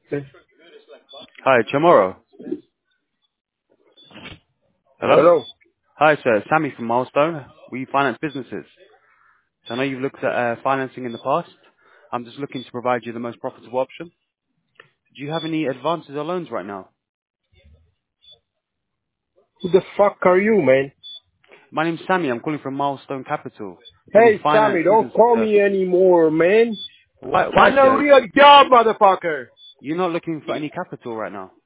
Hi, Chamorro. Hello? Hello. Hi, sir. Sammy from Milestone. We finance businesses. So I know you've looked at financing in the past. I'm just looking to provide you the most profitable option. Do you have any advances or loans right now? Who the fuck are you, man? My name's Sammy. I'm calling from Milestone Capital. So we Hey, finance Sammy, don't businesses, call sir. me anymore, man. Why, I'm a sir? real job, motherfucker. You're not looking for any capital right now.